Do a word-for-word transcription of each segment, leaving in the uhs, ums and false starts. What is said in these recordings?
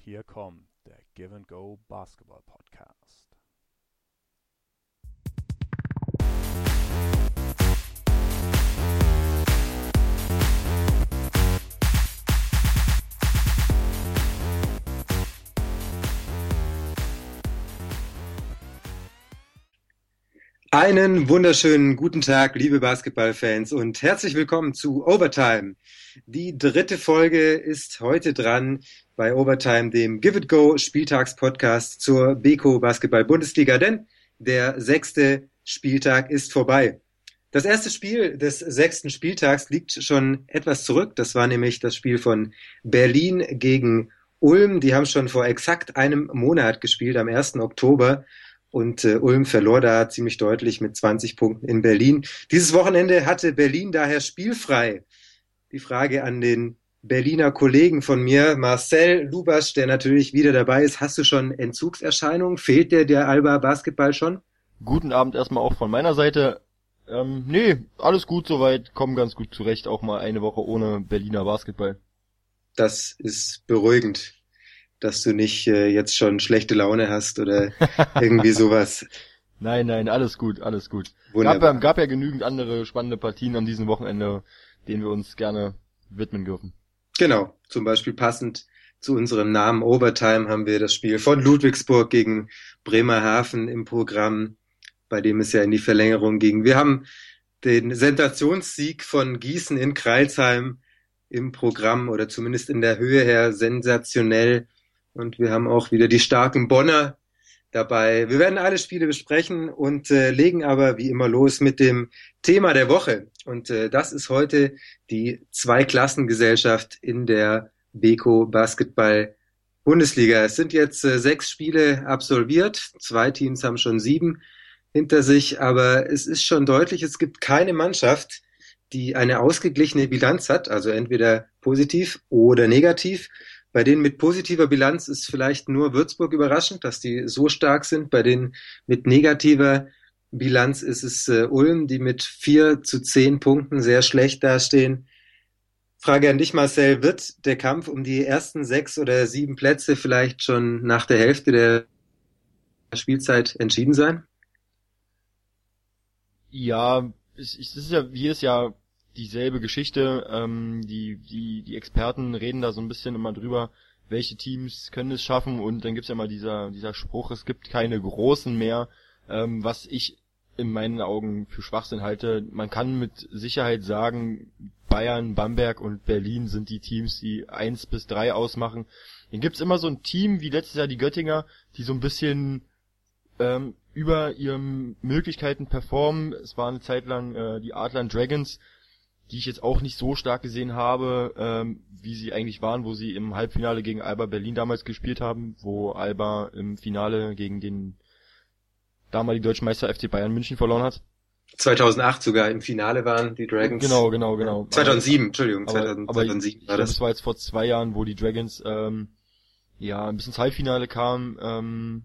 hier kommt der Give and Go Basketball Podcast. Einen wunderschönen guten Tag, liebe Basketballfans, und herzlich willkommen zu Overtime. Die dritte Folge ist heute dran bei Overtime, dem Give It Go Spieltagspodcast zur Beko Basketball Bundesliga, denn der sechste Spieltag ist vorbei. Das erste Spiel des sechsten Spieltags liegt schon etwas zurück. Das war nämlich das Spiel von Berlin gegen Ulm. Die haben schon vor exakt einem Monat gespielt, am ersten Oktober. Und äh, Ulm verlor da ziemlich deutlich mit zwanzig Punkten in Berlin. Dieses Wochenende hatte Berlin daher spielfrei. Die Frage an den Berliner Kollegen von mir, Marcel Lubasch, der natürlich wieder dabei ist. Hast du schon Entzugserscheinungen? Fehlt dir der Alba Basketball schon? Guten Abend erstmal auch von meiner Seite. Ähm, nee, alles gut soweit, kommen ganz gut zurecht, auch mal eine Woche ohne Berliner Basketball. Das ist beruhigend, dass du nicht äh, jetzt schon schlechte Laune hast oder irgendwie sowas. Nein, nein, alles gut, alles gut. Wunderbar. Gab ja, gab ja genügend andere spannende Partien an diesem Wochenende, denen wir uns gerne widmen dürfen. Genau, zum Beispiel passend zu unserem Namen Overtime haben wir das Spiel von Ludwigsburg gegen Bremerhaven im Programm, bei dem es ja in die Verlängerung ging. Wir haben den Sensationssieg von Gießen in Crailsheim im Programm, oder zumindest in der Höhe her sensationell. Und wir haben auch wieder die starken Bonner dabei. Wir werden alle Spiele besprechen und äh, legen aber wie immer los mit dem Thema der Woche. Und äh, das ist heute die Zweiklassengesellschaft in der Beko Basketball Bundesliga. Es sind jetzt äh, sechs Spiele absolviert. Zwei Teams haben schon sieben hinter sich. Aber es ist schon deutlich, es gibt keine Mannschaft, die eine ausgeglichene Bilanz hat, also entweder positiv oder negativ. Bei denen mit positiver Bilanz ist vielleicht nur Würzburg überraschend, dass die so stark sind. Bei denen mit negativer Bilanz ist es äh, Ulm, die mit vier zu zehn Punkten sehr schlecht dastehen. Frage an dich, Marcel, wird der Kampf um die ersten sechs oder sieben Plätze vielleicht schon nach der Hälfte der Spielzeit entschieden sein? Ja, es, es ist ja jedes Jahr dieselbe Geschichte. Ähm, die, die, die Experten reden da so ein bisschen immer drüber, welche Teams können es schaffen, und dann gibt's ja mal dieser, dieser Spruch, es gibt keine Großen mehr, ähm, was ich in meinen Augen für Schwachsinn halte. Man kann mit Sicherheit sagen, Bayern, Bamberg und Berlin sind die Teams, die eins bis drei ausmachen. Dann gibt's immer so ein Team wie letztes Jahr die Göttinger, die so ein bisschen ähm, über ihren Möglichkeiten performen. Es war eine Zeit lang äh, die Adler Dragons, die ich jetzt auch nicht so stark gesehen habe, ähm, wie sie eigentlich waren, wo sie im Halbfinale gegen Alba Berlin damals gespielt haben, wo Alba im Finale gegen den damaligen deutschen Meister F C Bayern München verloren hat. zweitausendacht sogar im Finale waren die Dragons. Genau, genau, genau. zweitausendsieben, Entschuldigung, aber, zweitausend, aber zweitausendsieben ich war glaube, das. es war jetzt vor zwei Jahren, wo die Dragons ähm, ja bis ins Halbfinale kamen, ähm,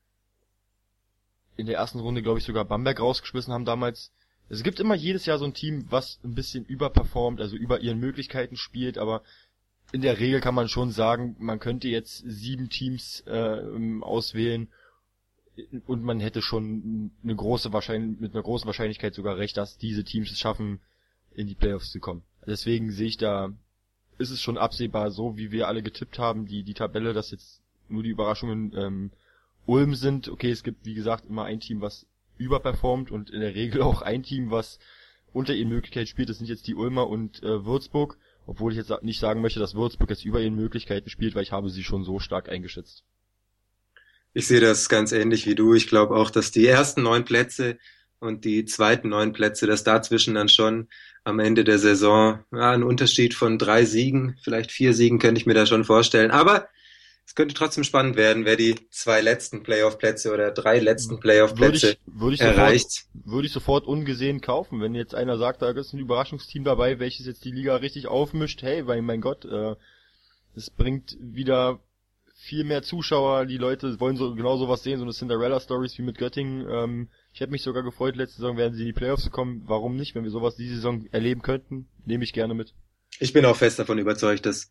in der ersten Runde, glaube ich, sogar Bamberg rausgeschmissen haben damals. Es gibt immer jedes Jahr so ein Team, was ein bisschen überperformt, also über ihren Möglichkeiten spielt, aber in der Regel kann man schon sagen, man könnte jetzt sieben Teams äh, auswählen und man hätte schon eine große Wahrscheinlichkeit, mit einer großen Wahrscheinlichkeit sogar recht, dass diese Teams es schaffen, in die Playoffs zu kommen. Deswegen sehe ich da, ist es schon absehbar, so wie wir alle getippt haben, die die Tabelle, dass jetzt nur die Überraschungen ähm, Ulm sind. Okay, es gibt, wie gesagt, immer ein Team, was überperformt, und in der Regel auch ein Team, was unter ihren Möglichkeiten spielt. Das sind jetzt die Ulmer und äh, Würzburg, obwohl ich jetzt nicht sagen möchte, dass Würzburg jetzt über ihren Möglichkeiten spielt, weil ich habe sie schon so stark eingeschätzt. Ich sehe das ganz ähnlich wie du. Ich glaube auch, dass die ersten neun Plätze und die zweiten neun Plätze, dass dazwischen dann schon am Ende der Saison ja, ein Unterschied von drei Siegen, vielleicht vier Siegen könnte ich mir da schon vorstellen. Aber es könnte trotzdem spannend werden, wer die zwei letzten Playoff-Plätze oder drei letzten Playoff-Plätze würde ich, würde ich erreicht. Sofort, würde ich sofort ungesehen kaufen, wenn jetzt einer sagt, da ist ein Überraschungsteam dabei, welches jetzt die Liga richtig aufmischt. Hey, weil mein Gott, äh, es bringt wieder viel mehr Zuschauer, die Leute wollen so genau sowas sehen, so eine Cinderella-Stories wie mit Göttingen. Ähm, ich hätte mich sogar gefreut, letzte Saison werden sie in die Playoffs kommen. Warum nicht? Wenn wir sowas diese Saison erleben könnten, nehme ich gerne mit. Ich bin auch fest davon überzeugt, dass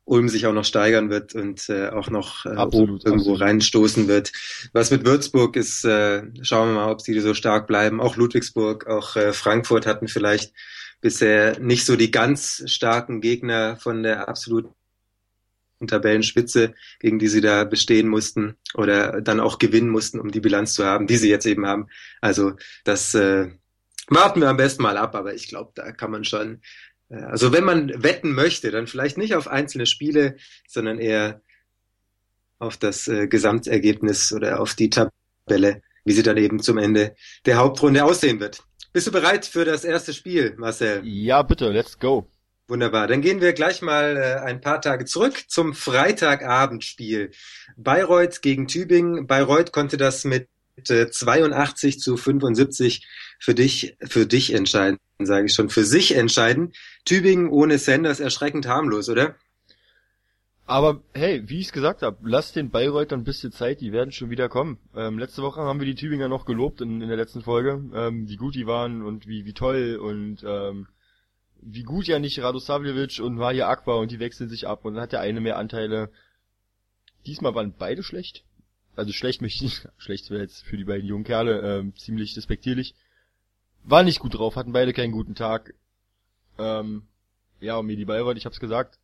Ulm sich auch noch steigern wird und äh, auch noch äh, Absolut, irgendwo absolut. reinstoßen wird. Was mit Würzburg ist, äh, schauen wir mal, ob sie so stark bleiben. Auch Ludwigsburg, auch äh, Frankfurt hatten vielleicht bisher nicht so die ganz starken Gegner von der absoluten Tabellenspitze, gegen die sie da bestehen mussten oder dann auch gewinnen mussten, um die Bilanz zu haben, die sie jetzt eben haben. Also das äh, warten wir am besten mal ab, aber ich glaube, da kann man schon, äh, also wenn man wetten möchte, dann vielleicht nicht auf einzelne Spiele, sondern eher auf das äh, Gesamtergebnis oder auf die Tabelle, wie sie dann eben zum Ende der Hauptrunde aussehen wird. Bist du bereit für das erste Spiel, Marcel? Ja, bitte, let's go. Wunderbar. Dann gehen wir gleich mal äh, ein paar Tage zurück zum Freitagabendspiel. Bayreuth gegen Tübingen. Bayreuth konnte das mit äh, zweiundachtzig zu fünfundsiebzig für dich, für dich entscheiden, sage ich schon, für sich entscheiden. Tübingen ohne Sanders erschreckend harmlos, oder? Aber hey, wie ich es gesagt habe, lass den Bayreuther ein bisschen Zeit, die werden schon wieder kommen. Ähm, letzte Woche haben wir die Tübinger noch gelobt in, in der letzten Folge, ähm, wie gut die waren und wie, wie toll und ähm, wie gut ja nicht Radosavljevic und Mahir Akbar und die wechseln sich ab und dann hat der eine mehr Anteile. Diesmal waren beide schlecht. Also schlecht möchte ich nicht, schlecht wäre jetzt für die beiden jungen Kerle ähm, ziemlich despektierlich. Waren nicht gut drauf, hatten beide keinen guten Tag. Ähm, ja, und mir die Bayreuth, ich hab's gesagt,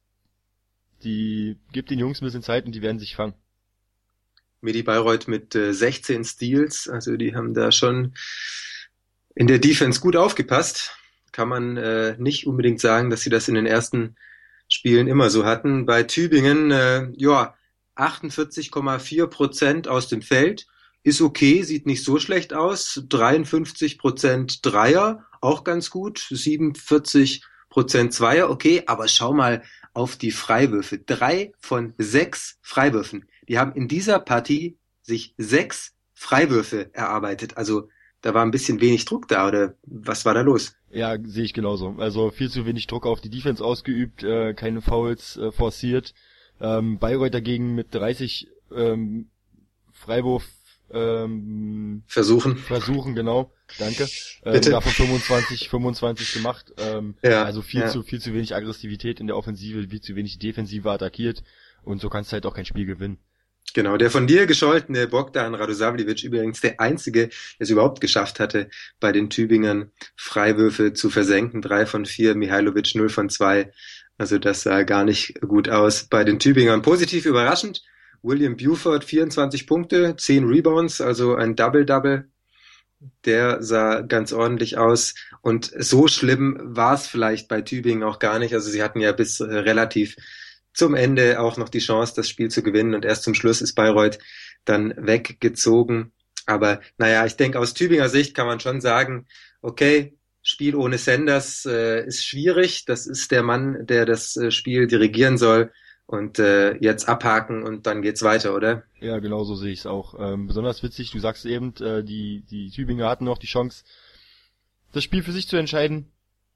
die gibt den Jungs ein bisschen Zeit und die werden sich fangen. Medi Bayreuth mit äh, sechzehn Steals, also die haben da schon in der Defense gut aufgepasst. Kann man äh, nicht unbedingt sagen, dass sie das in den ersten Spielen immer so hatten. Bei Tübingen, äh, ja, achtundvierzig Komma vier Prozent aus dem Feld, ist okay, sieht nicht so schlecht aus. dreiundfünfzig Prozent Dreier, auch ganz gut. siebenundvierzig Prozent Zweier, okay, aber schau mal auf die Freiwürfe. Drei von sechs Freiwürfen. Die haben in dieser Partie sich sechs Freiwürfe erarbeitet. Also da war ein bisschen wenig Druck da, oder was war da los? Ja, sehe ich genauso. Also viel zu wenig Druck auf die Defense ausgeübt, äh, keine Fouls äh, forciert. Ähm, Bayreuth dagegen mit dreißig ähm, Freiwurf ähm, Versuchen. Versuchen, genau. Danke. Ähm, Bitte. davon fünfundzwanzig, fünfundzwanzig gemacht. Ähm, Ja, also viel ja. zu viel zu wenig Aggressivität in der Offensive, viel zu wenig Defensive attackiert und so kannst du halt auch kein Spiel gewinnen. Genau, der von dir gescholtene Bogdan Radosavljevic übrigens der Einzige, der es überhaupt geschafft hatte, bei den Tübingern Freiwürfe zu versenken. Drei von vier, Mihailovic null von zwei. Also das sah gar nicht gut aus bei den Tübingern. Positiv überraschend, William Buford vierundzwanzig Punkte, zehn Rebounds, also ein Double-Double. Der sah ganz ordentlich aus. Und so schlimm war es vielleicht bei Tübingen auch gar nicht. Also sie hatten ja bis äh, relativ zum Ende auch noch die Chance, das Spiel zu gewinnen und erst zum Schluss ist Bayreuth dann weggezogen. Aber naja, ich denke, aus Tübinger Sicht kann man schon sagen, okay, Spiel ohne Sanders äh, ist schwierig. Das ist der Mann, der das äh, Spiel dirigieren soll und äh, jetzt abhaken und dann geht's weiter, oder? Ja, genau so sehe ich es auch. Ähm, besonders witzig, du sagst eben, äh, die, die Tübinger hatten noch die Chance, das Spiel für sich zu entscheiden.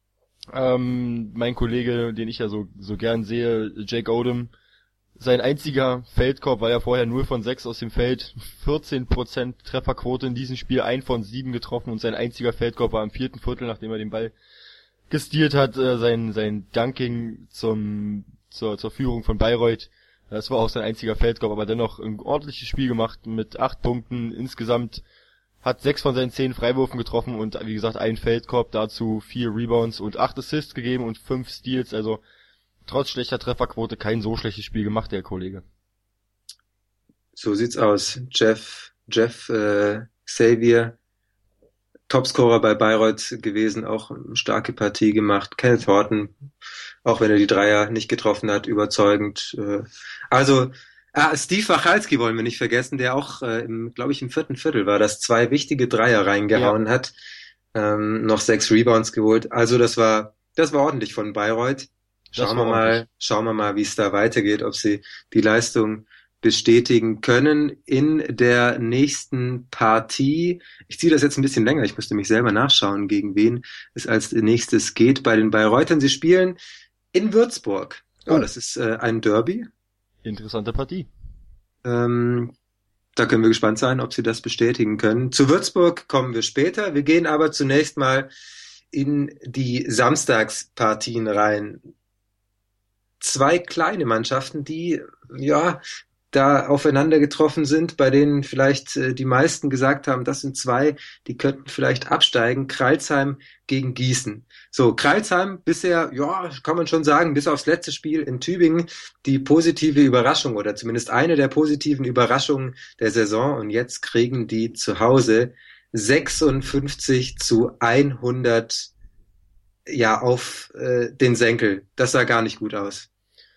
Ähm, mein Kollege, den ich ja so so gern sehe, Jake Odom, sein einziger Feldkorb war ja vorher null von sechs aus dem Feld, vierzehn Prozent Trefferquote in diesem Spiel, ein von sieben getroffen und sein einziger Feldkorb war im vierten Viertel, nachdem er den Ball gestealt hat, äh, sein sein Dunking zum zur zur Führung von Bayreuth. Das war auch sein einziger Feldkorb, aber dennoch ein ordentliches Spiel gemacht mit acht Punkten insgesamt. Hat sechs von seinen zehn Freiwürfen getroffen und wie gesagt ein Feldkorb, dazu vier Rebounds und acht Assists gegeben und fünf Steals, also trotz schlechter Trefferquote kein so schlechtes Spiel gemacht, der Kollege. So sieht's aus. Jeff, Jeff äh, Xavier, Topscorer bei Bayreuth gewesen, auch eine starke Partie gemacht. Kenneth Horton, auch wenn er die Dreier nicht getroffen hat, überzeugend. Äh, also Ah, Steve Wachalski wollen wir nicht vergessen, der auch, äh, im, glaube ich, im vierten Viertel war, das zwei wichtige Dreier reingehauen ja. hat, ähm, noch sechs Rebounds geholt. Also das war, das war ordentlich von Bayreuth. Schauen wir mal, schauen wir mal, wie es da weitergeht, ob sie die Leistung bestätigen können in der nächsten Partie. Ich ziehe das jetzt ein bisschen länger. Ich müsste mich selber nachschauen, gegen wen es als nächstes geht bei den Bayreutern. Sie spielen in Würzburg. Oh, das ist äh, ein Derby. Interessante Partie. Ähm, da können wir gespannt sein, ob sie das bestätigen können. Zu Würzburg kommen wir später. Wir gehen aber zunächst mal in die Samstagspartien rein. zwei kleine Mannschaften, die, ja, da aufeinander getroffen sind, bei denen vielleicht äh, die meisten gesagt haben, das sind zwei, die könnten vielleicht absteigen. Crailsheim gegen Gießen. So, Crailsheim bisher, ja, kann man schon sagen, bis aufs letzte Spiel in Tübingen die positive Überraschung oder zumindest eine der positiven Überraschungen der Saison. Und jetzt kriegen die zu Hause sechsundfünfzig zu hundert ja auf äh, den Senkel. Das sah gar nicht gut aus.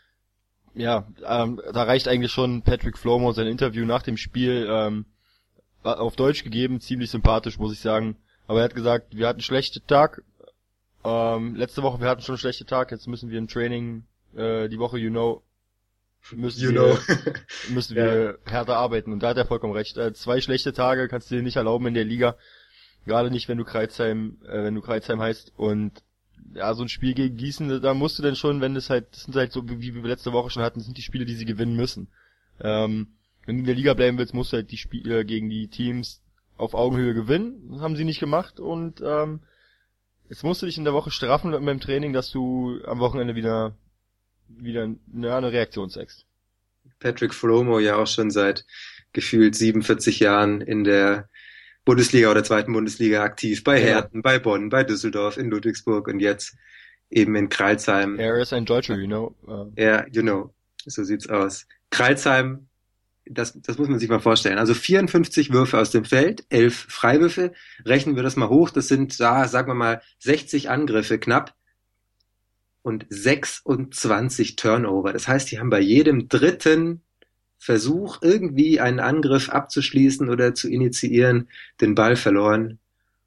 Ja, ähm, da reicht eigentlich schon Patrick Flomo sein Interview nach dem Spiel ähm, auf Deutsch gegeben, ziemlich sympathisch, muss ich sagen. Aber er hat gesagt, wir hatten einen schlechten Tag. Ähm, letzte Woche, wir hatten schon einen schlechten Tag, jetzt müssen wir im Training äh, die Woche, you know, müssen You wir, know. müssen Ja. wir härter arbeiten. Und da hat er vollkommen recht. Äh, zwei schlechte Tage kannst du dir nicht erlauben in der Liga. Gerade nicht, wenn du Crailsheim, äh, wenn du Crailsheim heißt. Und ja, so ein Spiel gegen Gießen, da musst du denn schon, wenn es halt, das sind halt so, wie wir letzte Woche schon hatten, das sind die Spiele, die sie gewinnen müssen. Ähm, wenn du in der Liga bleiben willst, musst du halt die Spiele gegen die Teams auf Augenhöhe gewinnen. Das haben sie nicht gemacht und ähm, jetzt musst du dich in der Woche straffen beim Training, dass du am Wochenende wieder wieder ja, eine Reaktion zeigst. Patrick Flomo ja auch schon seit gefühlt siebenundvierzig Jahren in der Bundesliga oder zweiten Bundesliga aktiv, bei Ja. Herten, bei Bonn, bei Düsseldorf, in Ludwigsburg und jetzt eben in Crailsheim. Er ist ein Deutscher, you know. Äh, Ja, you know, so sieht's aus. Crailsheim, das, das muss man sich mal vorstellen. Also vierundfünfzig Würfe aus dem Feld, elf Freiwürfe. Rechnen wir das mal hoch, das sind, da sagen wir mal, sechzig Angriffe knapp und sechsundzwanzig Turnover. Das heißt, die haben bei jedem dritten Versuch, irgendwie einen Angriff abzuschließen oder zu initiieren, den Ball verloren.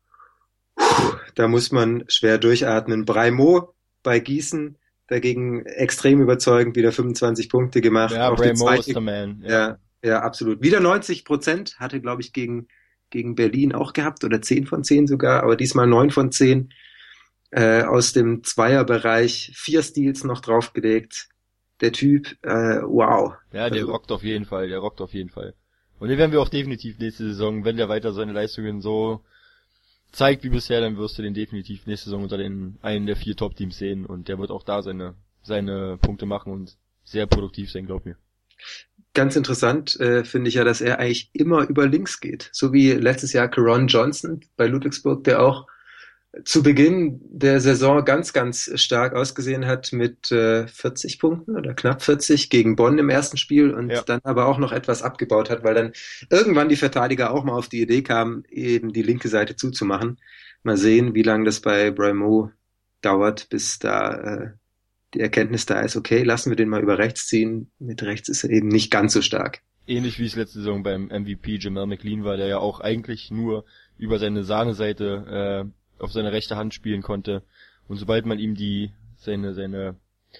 Puh, da muss man schwer durchatmen. Breimo bei Gießen dagegen extrem überzeugend, wieder fünfundzwanzig Punkte gemacht. ja, Auch die Braymo ist zweite- der Man. ja, ja, absolut. Wieder neunzig Prozent, hatte, glaube ich, gegen, gegen Berlin auch gehabt, oder zehn von zehn sogar, aber diesmal neun von zehn äh, aus dem Zweierbereich, vier Steals noch draufgelegt. Der Typ, äh, wow. Ja, der Also- rockt auf jeden Fall, der rockt auf jeden Fall. Und den werden wir auch definitiv nächste Saison, wenn der weiter seine Leistungen so zeigt wie bisher, dann wirst du den definitiv nächste Saison unter den einen der vier Top-Teams sehen und der wird auch da seine seine Punkte machen und sehr produktiv sein, glaub mir. Ganz interessant äh, finde ich ja, dass er eigentlich immer über links geht. So wie letztes Jahr Caron Johnson bei Ludwigsburg, der auch zu Beginn der Saison ganz, ganz stark ausgesehen hat mit äh, vierzig Punkten oder knapp vierzig gegen Bonn im ersten Spiel und Ja. dann aber auch noch etwas abgebaut hat, weil dann irgendwann die Verteidiger auch mal auf die Idee kamen, eben die linke Seite zuzumachen. Mal sehen, wie lange das bei Breimo dauert, bis da äh, die Erkenntnis da ist, okay, lassen wir den mal über rechts ziehen. Mit rechts ist er eben nicht ganz so stark. Ähnlich wie es letzte Saison beim M V P Jamal McLean war, der ja auch eigentlich nur über seine Sahneseite äh, auf seine rechte Hand spielen konnte. Und sobald man ihm die seine seine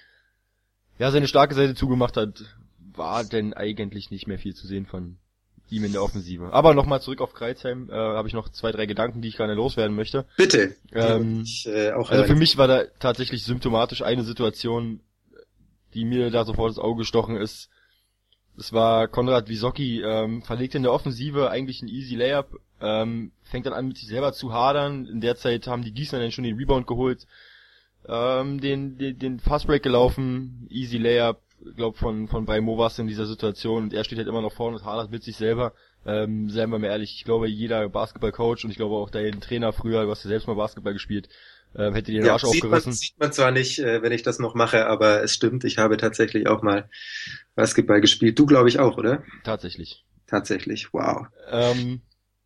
ja seine starke Seite zugemacht hat, war denn eigentlich nicht mehr viel zu sehen von ihm in der Offensive. Aber nochmal zurück auf Crailsheim, äh, habe ich noch zwei, drei Gedanken, die ich gerne loswerden möchte. Bitte. Ähm, ich, äh, auch Also für mich war da tatsächlich symptomatisch eine Situation, die mir da sofort ins Auge gestochen ist. Es war Konrad Wisocki, ähm, verlegt in der Offensive eigentlich ein easy Layup, ähm, fängt dann an mit sich selber zu hadern. In der Zeit haben die Gießener dann schon den Rebound geholt, ähm, den, den, den Fastbreak gelaufen, easy Layup, glaub von, von Breimo war es in dieser Situation und er steht halt immer noch vorne und hadert mit sich selber. Ähm, seien wir mal ehrlich, ich glaube jeder Basketballcoach und ich glaube auch dein Trainer früher, du hast ja selbst mal Basketball gespielt, ähm, hätte dir den ja, Arsch sieht man, aufgerissen. sieht man zwar nicht, äh, wenn ich das noch mache, aber es stimmt, ich habe tatsächlich auch mal Basketball gespielt. Du, glaube ich, auch, oder? Tatsächlich. Tatsächlich, wow. Ähm,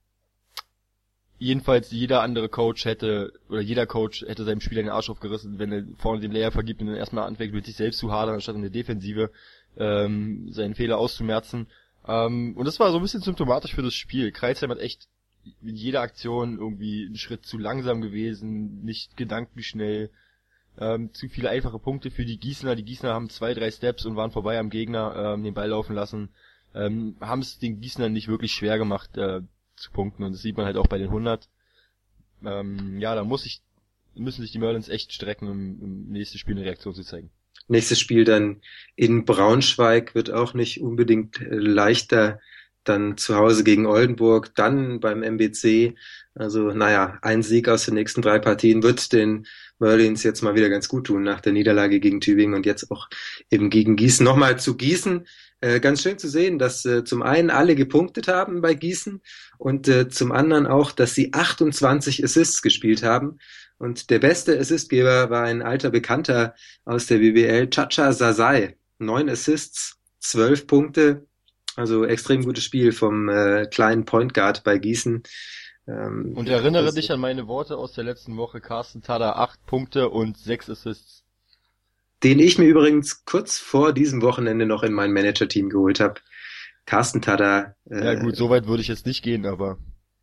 jedenfalls jeder andere Coach hätte, oder jeder Coach hätte seinem Spieler den Arsch aufgerissen, wenn er vorne den Layer vergibt und dann erstmal anfängt mit sich selbst zu hadern, anstatt in der Defensive ähm, seinen Fehler auszumerzen. Ähm, und das war so ein bisschen symptomatisch für das Spiel. Crailsheim hat echt in jeder Aktion irgendwie einen Schritt zu langsam gewesen, nicht gedankenschnell, ähm, zu viele einfache Punkte für die Gießener. Die Gießener haben zwei, drei Steps und waren vorbei am Gegner, ähm, den Ball laufen lassen, ähm, haben es den Gießenern nicht wirklich schwer gemacht, äh, zu punkten und das sieht man halt auch bei den hundert. Ähm, ja, da muss ich, müssen sich die Merlins echt strecken, um im nächsten Spiel eine Reaktion zu zeigen. Nächstes Spiel dann in Braunschweig wird auch nicht unbedingt äh, leichter dann zu Hause gegen Oldenburg, dann beim M B C. Also naja, ein Sieg aus den nächsten drei Partien wird den Merlins jetzt mal wieder ganz gut tun nach der Niederlage gegen Tübingen und jetzt auch eben gegen Gießen. Nochmal zu Gießen. Äh, ganz schön zu sehen, dass äh, zum einen alle gepunktet haben bei Gießen und äh, zum anderen auch, dass sie achtundzwanzig Assists gespielt haben. Und der beste Assistgeber war ein alter Bekannter aus der B B L, Chacha Sasai. Neun Assists, zwölf Punkte. Also extrem gutes Spiel vom äh, kleinen Point Guard bei Gießen. Ähm, und erinnere dich an meine Worte aus der letzten Woche. Carsten Tada, acht Punkte und sechs Assists. Den ich mir übrigens kurz vor diesem Wochenende noch in mein Manager-Team geholt habe. Carsten Tada. Äh, ja gut, so weit würde ich jetzt nicht gehen, aber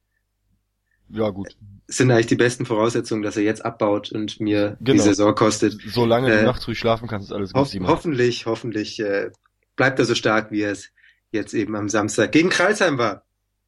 ja gut. Sind eigentlich die besten Voraussetzungen, dass er jetzt abbaut und mir genau. die Saison kostet. Solange äh, du nachts ruhig schlafen kannst, ist alles ho- gut. Hoffentlich, hoffentlich äh, bleibt er so stark, wie er es jetzt eben am Samstag gegen Crailsheim war.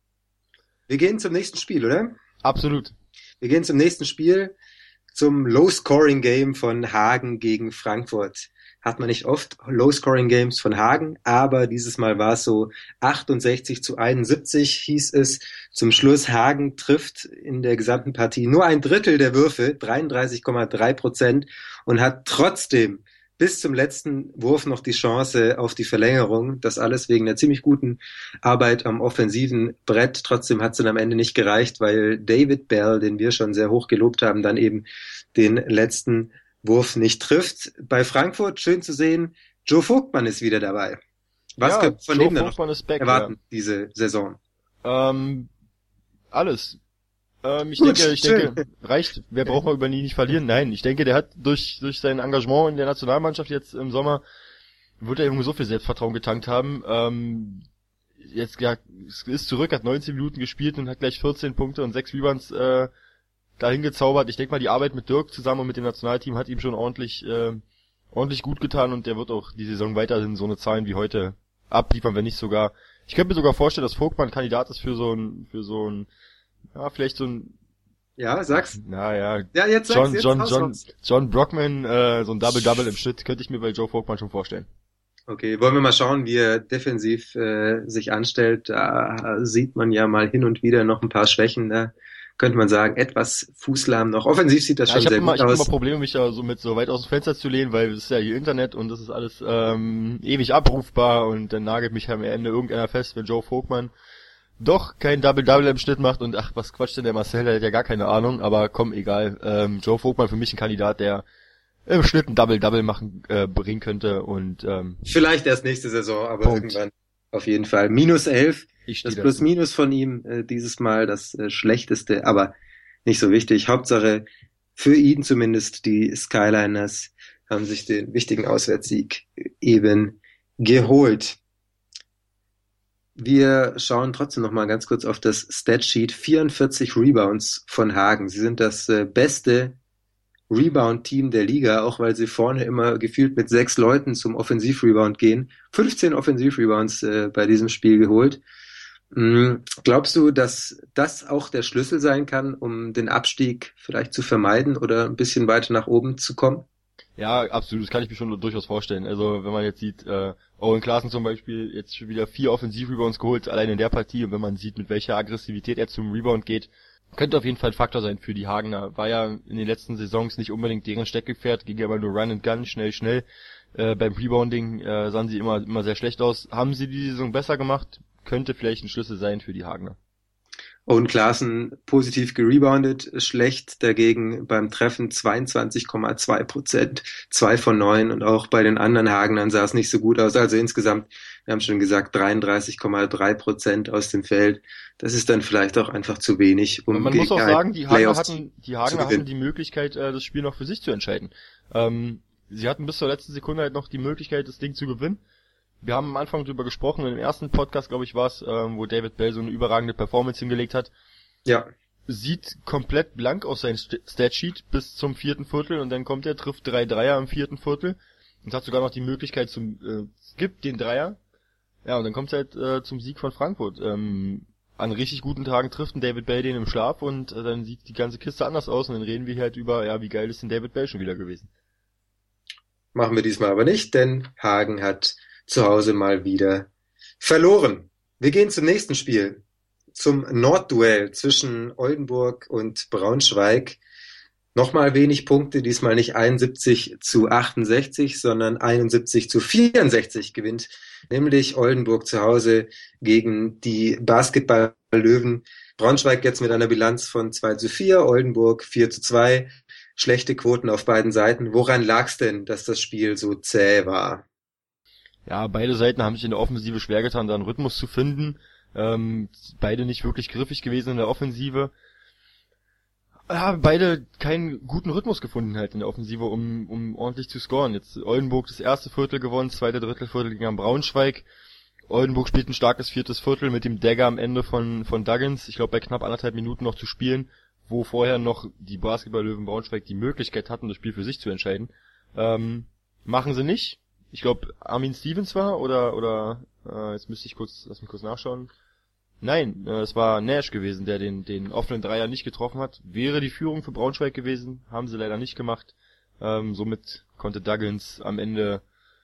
Wir gehen zum nächsten Spiel, oder? Absolut. Wir gehen zum nächsten Spiel, zum Low-Scoring-Game von Hagen gegen Frankfurt. Hat man nicht oft Low-Scoring-Games von Hagen, aber dieses Mal war es so achtundsechzig zu einundsiebzig hieß es. Zum Schluss Hagen trifft in der gesamten Partie nur ein Drittel der Würfe, dreiunddreißig Komma drei Prozent, und hat trotzdem bis zum letzten Wurf noch die Chance auf die Verlängerung. Das alles wegen einer ziemlich guten Arbeit am offensiven Brett. Trotzdem hat es dann am Ende nicht gereicht, weil David Bell, den wir schon sehr hoch gelobt haben, dann eben den letzten Wurf nicht trifft. Bei Frankfurt schön zu sehen, Joe Vogtmann ist wieder dabei. Was ja, können wir von Joe dem noch back, erwarten, ja. diese Saison? Ähm, alles. Ähm, ich Gut, denke, ich schön. denke, reicht. Wer braucht man über ihn nicht verlieren? Nein, ich denke, der hat durch durch sein Engagement in der Nationalmannschaft jetzt im Sommer, wird er irgendwie so viel Selbstvertrauen getankt haben. Ähm, jetzt ja, ist zurück, hat neunzehn Minuten gespielt und hat gleich vierzehn Punkte und sechs Rebounds äh, dahin gezaubert. Ich denke mal, die Arbeit mit Dirk zusammen und mit dem Nationalteam hat ihm schon ordentlich äh, ordentlich gut getan und der wird auch die Saison weiterhin so eine Zahlen wie heute abliefern, wenn nicht sogar. Ich könnte mir sogar vorstellen, dass Vogtmann Kandidat ist für so ein für so ein ja, vielleicht so ein Ja, sag's. Naja, Ja, jetzt sag's, John, jetzt John, haus John, raus. John Brockman, äh, so ein Double-Double im Schnitt, könnte ich mir bei Joe Vogtmann schon vorstellen. Okay, wollen wir mal schauen, wie er defensiv äh, sich anstellt. Da sieht man ja mal hin und wieder noch ein paar Schwächen. Da könnte man sagen, etwas fußlahm noch. Offensiv sieht das Ja, schon ich habe sehr immer, gut ich hab aus. immer Probleme, mich da so mit so weit aus dem Fenster zu lehnen, weil es ist ja hier Internet und das ist alles ähm, ewig abrufbar und dann nagelt mich am Ende irgendeiner fest, wenn Joe Vogtmann doch kein Double-Double im Schnitt macht und ach, was quatscht denn der Marcel, der hat ja gar keine Ahnung, aber komm, egal. Ähm, Joe Vogtmann für mich ein Kandidat, der im Schnitt ein Double-Double machen, äh, bringen könnte und ähm, Vielleicht erst nächste Saison, aber Punkt. irgendwann auf jeden Fall. Minus elf, ich das stehe Plus-Minus von ihm äh, dieses Mal das äh, schlechteste, aber nicht so wichtig. Hauptsache für ihn zumindest, die Skyliners haben sich den wichtigen Auswärtssieg eben geholt. Wir schauen trotzdem noch mal ganz kurz auf das Statsheet. vierundvierzig Rebounds von Hagen. Sie sind das äh, beste Rebound-Team der Liga, auch weil sie vorne immer gefühlt mit sechs Leuten zum Offensiv-Rebound gehen. fünfzehn Offensiv-Rebounds äh, bei diesem Spiel geholt. Mhm. Glaubst du, dass das auch der Schlüssel sein kann, um den Abstieg vielleicht zu vermeiden oder ein bisschen weiter nach oben zu kommen? Ja, absolut, das kann ich mir schon durchaus vorstellen. Also wenn man jetzt sieht, äh, Owen Klaassen zum Beispiel jetzt schon wieder vier Offensiv-Rebounds geholt, allein in der Partie, und wenn man sieht, mit welcher Aggressivität er zum Rebound geht, könnte auf jeden Fall ein Faktor sein für die Hagener. War ja in den letzten Saisons nicht unbedingt deren Steckenpferd, ging ja immer nur Run and Gun, schnell, schnell. Äh, beim Rebounding äh, sahen sie immer immer sehr schlecht aus. Haben sie die Saison besser gemacht? Könnte vielleicht ein Schlüssel sein für die Hagener. Owen Klaassen positiv gereboundet, schlecht dagegen beim Treffen zweiundzwanzig Komma zwei Prozent, zwei von neun, und auch bei den anderen Hagenern sah es nicht so gut aus. Also insgesamt, wir haben schon gesagt, dreiunddreißig Komma drei Prozent aus dem Feld. Das ist dann vielleicht auch einfach zu wenig, um Man muss auch gegen sagen, ein die Hagener Playoffs hatten, die Hagener zu hatten gewinnen. die Möglichkeit, äh, das Spiel noch für sich zu entscheiden. Ähm, sie hatten bis zur letzten Sekunde halt noch die Möglichkeit, das Ding zu gewinnen. Wir haben am Anfang drüber gesprochen, im ersten Podcast, glaube ich, war es, ähm, wo David Bell so eine überragende Performance hingelegt hat. Ja, Sieht komplett blank aus sein St- Statsheet bis zum vierten Viertel und dann kommt er, trifft drei Dreier im vierten Viertel und hat sogar noch die Möglichkeit zum äh, Skip, den Dreier. Ja, und dann kommt es halt äh, zum Sieg von Frankfurt. Ähm, an richtig guten Tagen trifft ein David Bell den im Schlaf und äh, dann sieht die ganze Kiste anders aus und dann reden wir hier halt über, ja, wie geil ist denn David Bell schon wieder gewesen. machen wir diesmal aber nicht, denn Hagen hat zu Hause mal wieder verloren. Wir gehen zum nächsten Spiel, zum Nordduell zwischen Oldenburg und Braunschweig. Nochmal wenig Punkte, diesmal nicht einundsiebzig zu achtundsechzig, sondern einundsiebzig zu vierundsechzig gewinnt, nämlich Oldenburg zu Hause gegen die Basketball-Löwen. Braunschweig jetzt mit einer Bilanz von zwei zu vier, Oldenburg vier zu zwei. Schlechte Quoten auf beiden Seiten. Woran lag's denn, dass das Spiel so zäh war? Ja, beide Seiten haben sich in der Offensive schwer getan, da einen Rhythmus zu finden. Ähm, beide nicht wirklich griffig gewesen in der Offensive. Ja, beide keinen guten Rhythmus gefunden halt in der Offensive, um um ordentlich zu scoren. Jetzt Oldenburg das erste Viertel gewonnen, zweite Drittelviertel gegen Braunschweig. Oldenburg spielt ein starkes viertes Viertel mit dem Dagger am Ende von von Duggins. Ich glaube, bei knapp anderthalb Minuten noch zu spielen, wo vorher noch die Basketball-Löwen Braunschweig die Möglichkeit hatten, das Spiel für sich zu entscheiden. Ähm, machen sie nicht. Ich glaube, Armin Stevens war, oder, oder, äh, jetzt müsste ich kurz, lass mich kurz nachschauen. Nein, äh, es war Nash gewesen, der den, den offenen Dreier nicht getroffen hat. Wäre die Führung für Braunschweig gewesen, haben sie leider nicht gemacht. Ähm, somit konnte Duggins am Ende,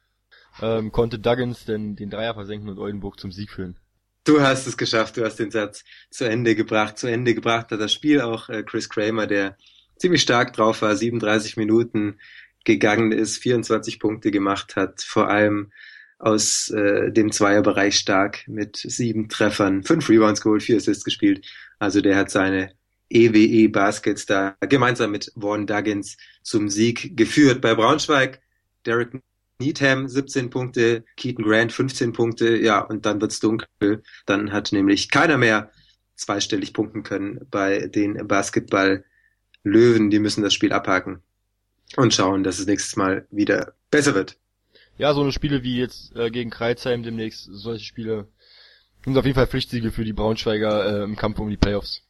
ähm, konnte Duggins den, den Dreier versenken und Oldenburg zum Sieg führen. Du hast es geschafft, du hast den Satz zu Ende gebracht. Zu Ende gebracht hat das Spiel auch äh, Chris Kramer, der ziemlich stark drauf war, siebenunddreißig Minuten gegangen ist, vierundzwanzig Punkte gemacht hat, vor allem aus äh, dem Zweierbereich stark mit sieben Treffern, fünf Rebounds geholt, vier Assists gespielt. Also der hat seine E W E Baskets da gemeinsam mit Vaughn Duggins zum Sieg geführt. Bei Braunschweig Derek Needham siebzehn Punkte, Keaton Grant fünfzehn Punkte, ja, und dann wird's dunkel. Dann hat nämlich keiner mehr zweistellig punkten können bei den Basketball-Löwen. Die müssen das Spiel abhaken und schauen, dass es nächstes Mal wieder besser wird. Ja, so eine Spiele wie jetzt äh, gegen Kreilsheim demnächst, solche Spiele sind auf jeden Fall Pflichtsiege für die Braunschweiger äh, im Kampf um die Playoffs.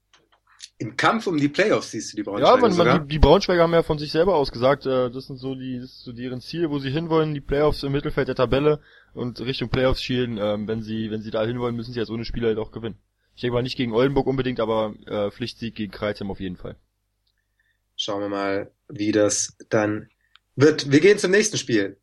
Im Kampf um die Playoffs siehst du die Braunschweiger Ja, man, sogar? man, die, die Braunschweiger haben ja von sich selber aus gesagt, äh, das sind so die, das ist so deren Ziel, wo sie hinwollen, die Playoffs im Mittelfeld der Tabelle und Richtung Playoffs schielen. Ähm, wenn sie, wenn sie da hinwollen, müssen sie jetzt ohne Spieler halt auch gewinnen. Ich denke mal nicht gegen Oldenburg unbedingt, aber äh, Pflichtsieg gegen Kreilsheim auf jeden Fall. Schauen wir mal, wie das dann wird. Wir gehen zum nächsten Spiel.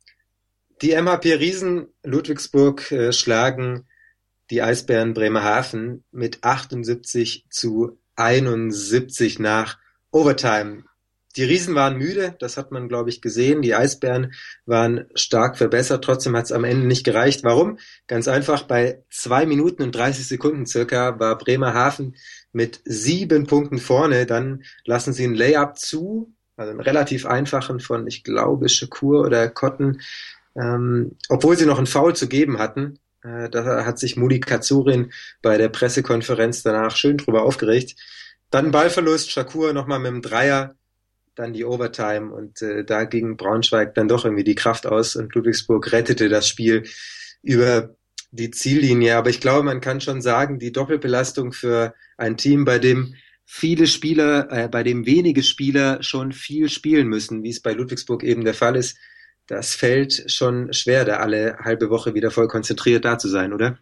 Die M H P Riesen Ludwigsburg äh, schlagen die Eisbären Bremerhaven mit achtundsiebzig zu einundsiebzig nach Overtime. Die Riesen waren müde, das hat man, glaube ich, gesehen. Die Eisbären waren stark verbessert, trotzdem hat es am Ende nicht gereicht. Warum? Ganz einfach, bei zwei Minuten und dreißig Sekunden circa war Bremerhaven mit sieben Punkten vorne. Dann lassen sie einen Layup zu, also einen relativ einfachen von, ich glaube, Shakur oder Cotton, ähm, obwohl sie noch einen Foul zu geben hatten. Äh, da hat sich Moody Kazurin bei der Pressekonferenz danach schön drüber aufgeregt. Dann Ballverlust, Shakur nochmal mit dem Dreier, dann die Overtime und äh, da ging Braunschweig dann doch irgendwie die Kraft aus und Ludwigsburg rettete das Spiel über die Ziellinie. Aber ich glaube, man kann schon sagen, die Doppelbelastung für ein Team, bei dem viele Spieler, äh, bei dem wenige Spieler schon viel spielen müssen, wie es bei Ludwigsburg eben der Fall ist, das fällt schon schwer, da alle halbe Woche wieder voll konzentriert da zu sein, oder?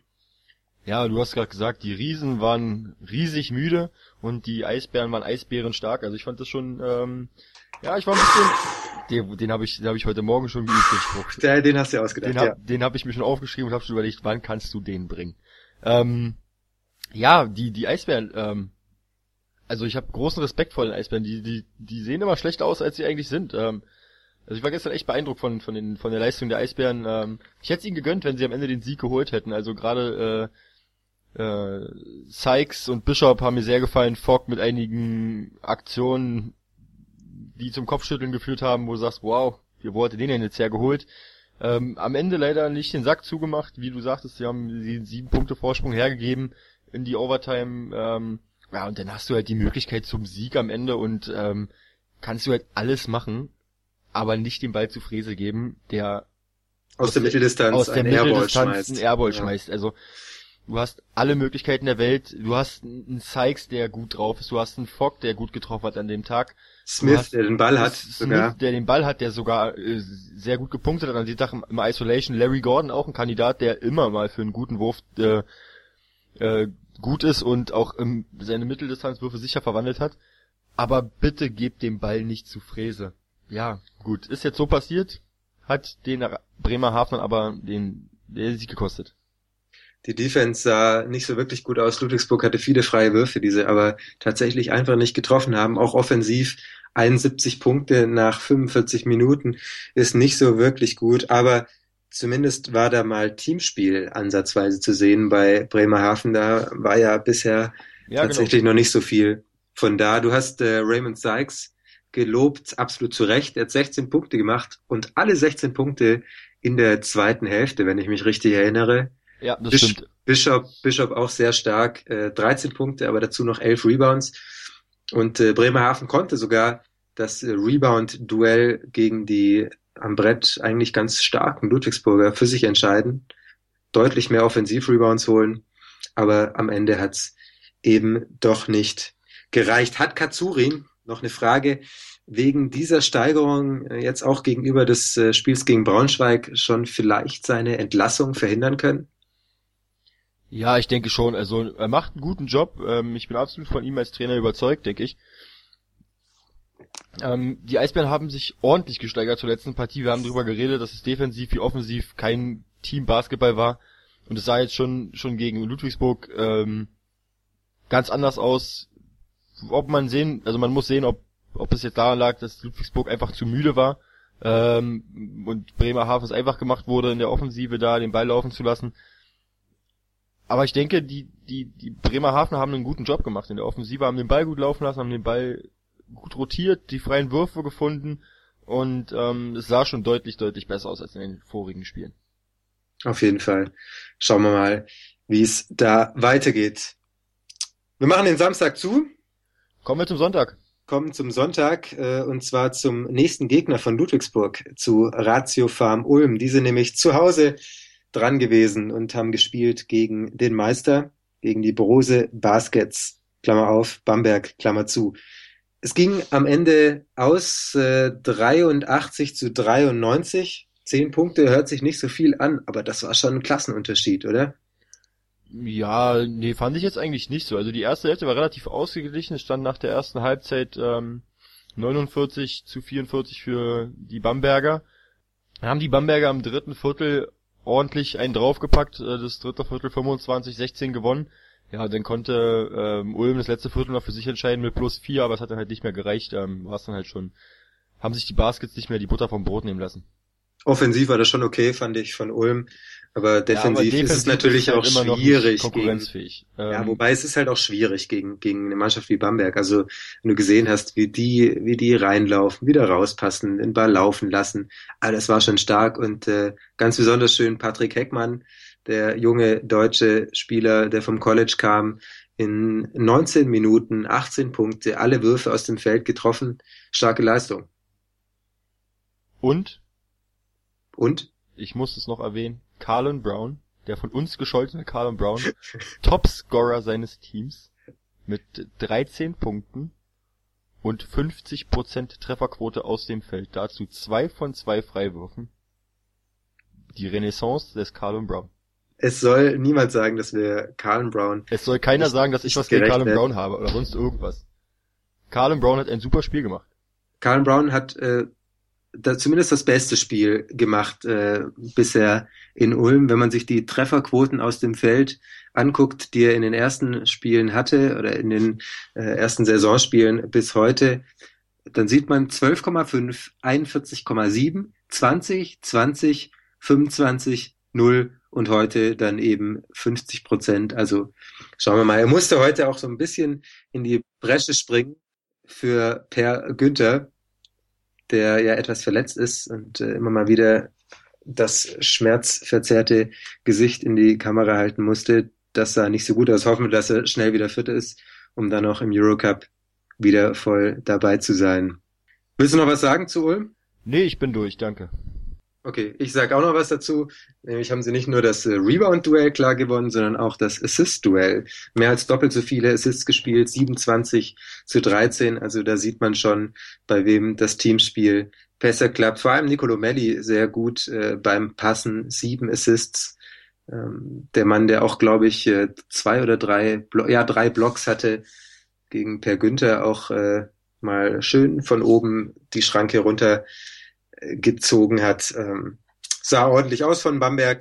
Ja, du hast gerade gesagt, die Riesen waren riesig müde und die Eisbären waren Eisbären stark. Also ich fand das schon, ähm, ja, ich war ein bisschen, den, den habe ich, den habe ich heute Morgen schon geübt, den Spruch. Der, den hast du ja ausgedacht, den hab, ja. Den habe ich mir schon aufgeschrieben und habe schon überlegt, wann kannst du den bringen? Ähm, ja, die die Eisbären, ähm, also ich habe großen Respekt vor den Eisbären. Die die die sehen immer schlechter aus, als sie eigentlich sind. Ähm, Also ich war gestern echt beeindruckt von von den von der Leistung der Eisbären. Ähm, ich hätte es ihnen gegönnt, wenn sie am Ende den Sieg geholt hätten. Also gerade äh, äh, Sykes und Bishop haben mir sehr gefallen. Fogg mit einigen Aktionen, die zum Kopfschütteln geführt haben, wo du sagst, wow, wo hat ihr den denn jetzt hergeholt? Ähm, am Ende leider nicht den Sack zugemacht, wie du sagtest, sie haben den sieben Punkte Vorsprung hergegeben in die Overtime. Ähm, ja, und dann hast du halt die Möglichkeit zum Sieg am Ende und ähm, kannst du halt alles machen, aber nicht den Ball zu Frese geben, der aus, aus der Mitteldistanz aus der einen Airball Mitteldistanz schmeißt. einen Airball ja. schmeißt. Also du hast alle Möglichkeiten der Welt. Du hast einen Sykes, der gut drauf ist. Du hast einen Fogg, der gut getroffen hat an dem Tag. Smith, der den Ball hat. Smith, sogar. der den Ball hat, der sogar äh, sehr gut gepunktet hat an dem Tag im, im Isolation. Larry Gordon, auch ein Kandidat, der immer mal für einen guten Wurf äh, äh, gut ist und auch ähm, seine Mitteldistanzwürfe sicher verwandelt hat. Aber bitte gebt den Ball nicht zu Frese. Ja, gut. Ist jetzt so passiert. Hat den Bremerhaven aber den, den Sieg gekostet. Die Defense sah nicht so wirklich gut aus. Ludwigsburg hatte viele freie Würfe, die sie aber tatsächlich einfach nicht getroffen haben. Auch offensiv einundsiebzig Punkte nach fünfundvierzig Minuten ist nicht so wirklich gut, aber zumindest war da mal Teamspiel ansatzweise zu sehen bei Bremerhaven. Da war ja bisher Ja, tatsächlich genau. noch nicht so viel von da. Du hast äh, Raymond Sykes gelobt, absolut zu Recht. Er hat sechzehn Punkte gemacht und alle sechzehn Punkte in der zweiten Hälfte, wenn ich mich richtig erinnere. Ja, das Bisch- stimmt. Bishop, Bishop auch sehr stark, äh, dreizehn Punkte, aber dazu noch elf Rebounds. Und äh, Bremerhaven konnte sogar das äh, Rebound-Duell gegen die am Brett eigentlich ganz starken Ludwigsburger für sich entscheiden, deutlich mehr Offensiv-Rebounds holen, aber am Ende hat's eben doch nicht gereicht. Hat Katsurin, noch eine Frage, wegen dieser Steigerung äh, jetzt auch gegenüber des äh, Spiels gegen Braunschweig schon vielleicht seine Entlassung verhindern können? Ja, ich denke schon. Also er macht einen guten Job. Ähm, ich bin absolut von ihm als Trainer überzeugt, denke ich. Ähm, die Eisbären haben sich ordentlich gesteigert zur letzten Partie. Wir haben darüber geredet, dass es defensiv wie offensiv kein Team Basketball war. Und es sah jetzt schon schon gegen Ludwigsburg ähm, ganz anders aus. Ob man sehen, also man muss sehen, ob ob es jetzt daran lag, dass Ludwigsburg einfach zu müde war ähm, und Bremerhaven es einfach gemacht wurde, in der Offensive da den Ball laufen zu lassen. Aber ich denke, die die die Bremerhaven haben einen guten Job gemacht in der Offensive, haben den Ball gut laufen lassen, haben den Ball gut rotiert, die freien Würfe gefunden und ähm, es sah schon deutlich, deutlich besser aus als in den vorigen Spielen. Auf jeden Fall. Schauen wir mal, wie es da weitergeht. Wir machen den Samstag zu, Kommen wir zum Sonntag. kommen zum Sonntag äh, und zwar zum nächsten Gegner von Ludwigsburg, zu Ratio Farm Ulm. Die sind nämlich zu Hause dran gewesen und haben gespielt gegen den Meister, gegen die Brose Baskets, Klammer auf, Bamberg, Klammer zu. Es ging am Ende aus äh, dreiundachtzig zu dreiundneunzig. Zehn Punkte hört sich nicht so viel an, aber das war schon ein Klassenunterschied, oder? Ja, nee, fand ich jetzt eigentlich nicht so. Also die erste Hälfte war relativ ausgeglichen. Es stand nach der ersten Halbzeit ähm, neunundvierzig zu vierundvierzig für die Bamberger. Dann haben die Bamberger im dritten Viertel ordentlich einen draufgepackt. Äh, das dritte Viertel fünfundzwanzig sechzehn gewonnen. Ja, dann konnte ähm, Ulm das letzte Viertel noch für sich entscheiden mit plus vier, aber es hat dann halt nicht mehr gereicht. Ähm, war es dann halt schon, haben sich die Baskets nicht mehr die Butter vom Brot nehmen lassen. Offensiv war das schon okay, fand ich, von Ulm. Aber defensiv, ja, aber ist es natürlich ist halt auch immer noch schwierig nicht konkurrenzfähig. Gegen, ja, Ähm, wobei es ist halt auch schwierig gegen, gegen eine Mannschaft wie Bamberg. Also, wenn du gesehen hast, wie die, wie die reinlaufen, wieder rauspassen, den Ball laufen lassen. Aber das war schon stark und äh, ganz besonders schön Patrick Heckmann, der junge deutsche Spieler, der vom College kam, in neunzehn Minuten, achtzehn Punkte, alle Würfe aus dem Feld getroffen. Starke Leistung. und Und? ich muss es noch erwähnen, Carlon Brown, der von uns gescholtene Carlon Brown, Topscorer seines Teams mit dreizehn Punkten und fünfzig Prozent Trefferquote aus dem Feld. Dazu zwei von zwei Freiwürfen. Die Renaissance des Carlon Brown. Es soll niemand sagen, dass wir Carlon Brown... Es soll keiner nicht, sagen, dass ich was gegen Carlon Brown habe oder sonst irgendwas. Carlon Brown hat ein super Spiel gemacht. Carlon Brown hat äh, da zumindest das beste Spiel gemacht äh, bisher in Ulm. Wenn man sich die Trefferquoten aus dem Feld anguckt, die er in den ersten Spielen hatte oder in den äh, ersten Saisonspielen bis heute, dann sieht man zwölf Komma fünf, einundvierzig Komma sieben, zwanzig, zwanzig, fünfundzwanzig, null und heute dann eben fünfzig Prozent. Also schauen wir mal. Er musste heute auch so ein bisschen in die Bresche springen für Per Günther, der ja etwas verletzt ist und äh, immer mal wieder das schmerzverzerrte Gesicht in die Kamera halten musste. Das sah nicht so gut aus. Hoffen wir, dass er schnell wieder fit ist, um dann auch im Eurocup wieder voll dabei zu sein. Willst du noch was sagen zu Ulm? Nee, ich bin durch, danke. Okay, ich sage auch noch was dazu. Nämlich haben sie nicht nur das äh, Rebound-Duell klar gewonnen, sondern auch das Assist-Duell. Mehr als doppelt so viele Assists gespielt, siebenundzwanzig zu dreizehn. Also da sieht man schon, bei wem das Teamspiel besser klappt. Vor allem Nicolo Melli sehr gut äh, beim Passen, sieben Assists. Ähm, der Mann, der auch, glaube ich, äh, zwei oder drei, Blo- ja drei Blocks hatte gegen Per Günther, auch äh, mal schön von oben die Schranke runter gezogen hat. Ähm, sah ordentlich aus von Bamberg.